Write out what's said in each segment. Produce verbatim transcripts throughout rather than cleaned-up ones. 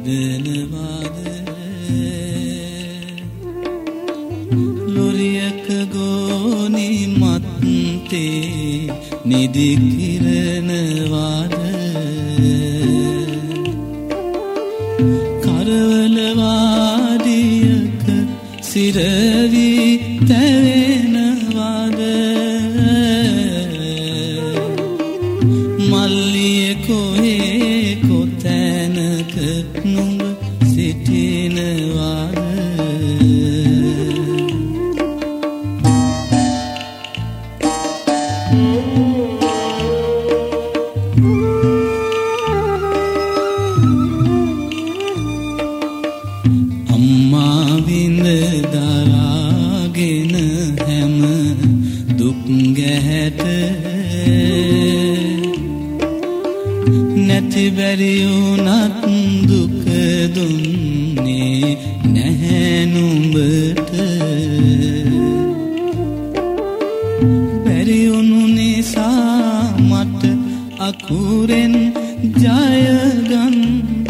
මිදනවාද ලොරියක ගෝනි මත්තේ නිදි කිරණවාද කරවල වාදියක සිරවි තැවෙනවාද මල්ලිය කොහේ කොතැනක නුඹ සිටිනවාද අම්මා විඳ දරාගෙන හැම දුක් ගැහැට නැති බැරි වුණත් දුක දුන්නේ නැහැ නුඹට බැරි වුණු නිසා මට අකුරෙන් ජය ගන්නට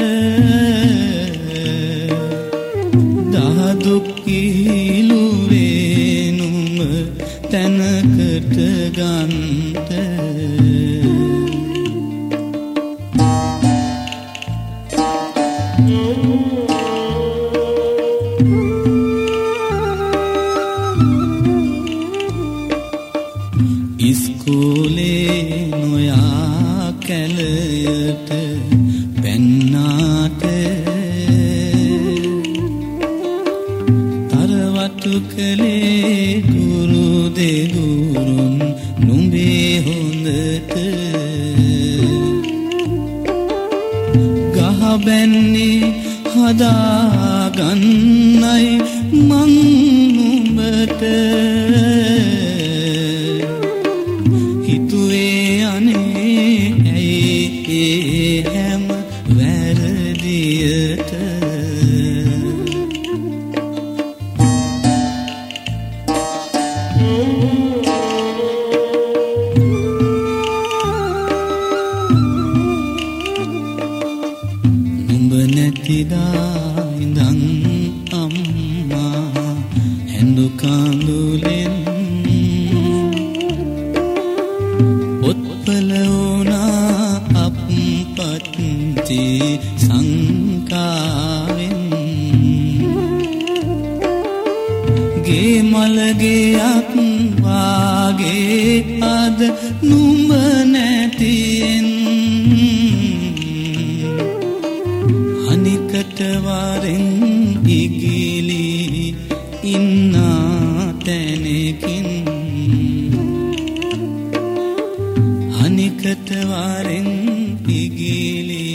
දහ දුක් කිලුවේ නුඹ තැනකට ගන්නට ඉස්කෝලේ නොයා කැලයට පැන්නාට තරවටු කළේ ගුරු දෙගුරුන් නුඹේ හොඳට ගහ බැන්නේ හදාගන්නයි මං නුඹට හිතුවේ අනේ ඇයි ඒ හැම වැරදියට නුඹ නැතිදා ඉඳන් අම්මා හැඳු කඳුලෙන් ඔත්පල වුණා අප්පත්ති සංකාවෙන් ගේ මලගේයක් වාගේ අද නුඹ නැතියෙන් අනිකට වරෙන් ඉගිලි ඉන්නා තැනකින් අනිකට වරෙන් ඉගිලි